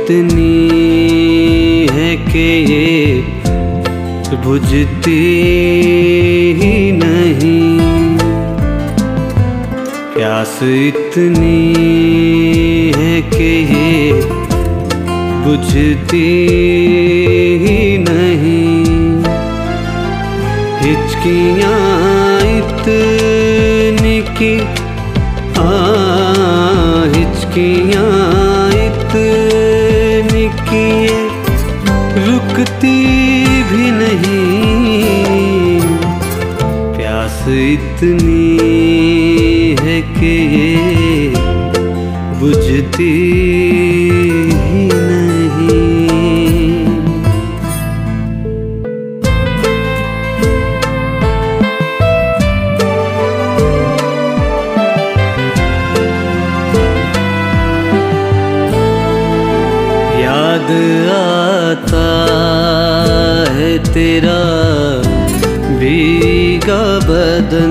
इतनी है कि ये बुझती ही नहीं, प्यास इतनी है कि ये बुझती ही नहीं। हिचकियाँ इतनी की हिचकियाँ इतनी की रुकती भी नहीं, प्यास इतनी है कि ये बुझती ही नहीं। याद आता है तेरा भीगा बदन,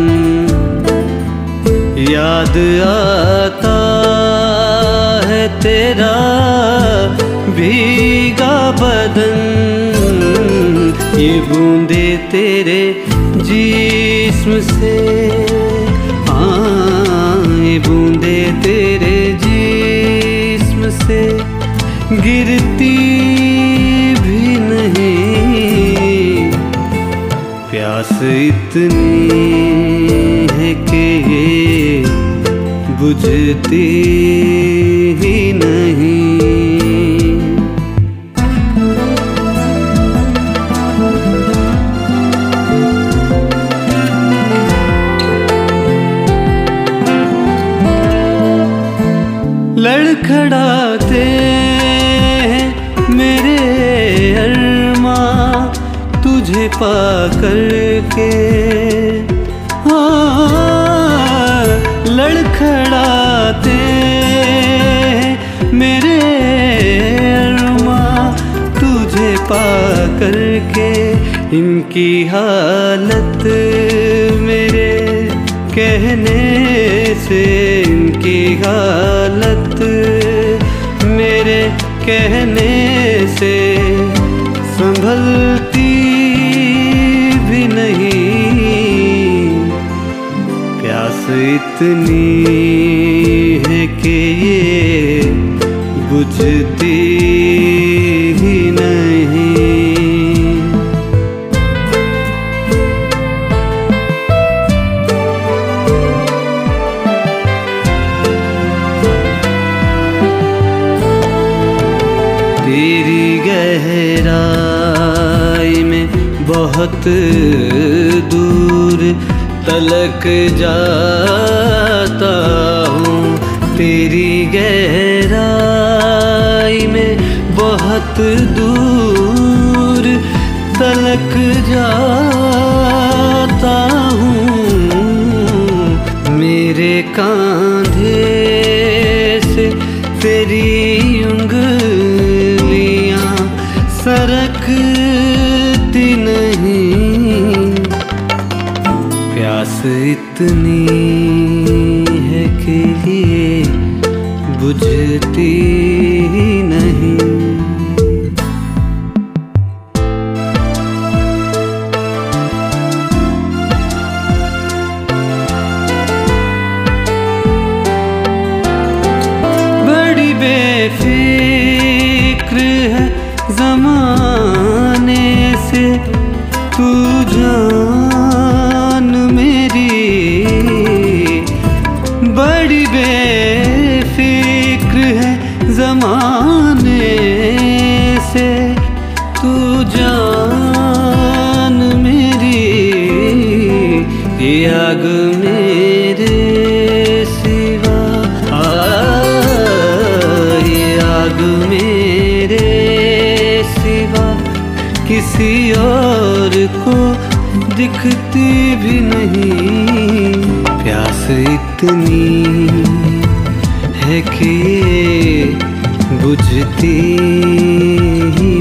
याद आता है तेरा भीगा बदन। ये बूंदे तेरे जिस्म से, ये बूंदे तेरे जिस्म से गिरती भी नहीं, प्यास इतनी है कि ये बुझती ही नहीं। लड़खड़ाते मेरे अरमां तुझे पा करके, लड़खड़ाते मेरे अरमां तुझे पा करके। इनकी हालत मेरे कहने से, इनकी हालत मेरे कहने से संभलती भी नहीं, प्यास इतनी है कि ये बुझती ही नहीं। तेरी गहराई में बहुत दूर तलक जाता हूँ, तेरी गहराई में बहुत दूर तलक जाता हूँ। मेरे कांधे से तेरी सरकती नहीं, प्यास इतनी है कि ये बुझती ही नहीं। बड़ी बेफिक्र है ज़माने से तू जान मेरी, बड़ी बेफिक्र है ज़माने से तू जान मेरी। ये आग मेरे सिवा, ये आग मेरे सिवा किसी और को दिखती भी नहीं, प्यास इतनी है कि बुझती ही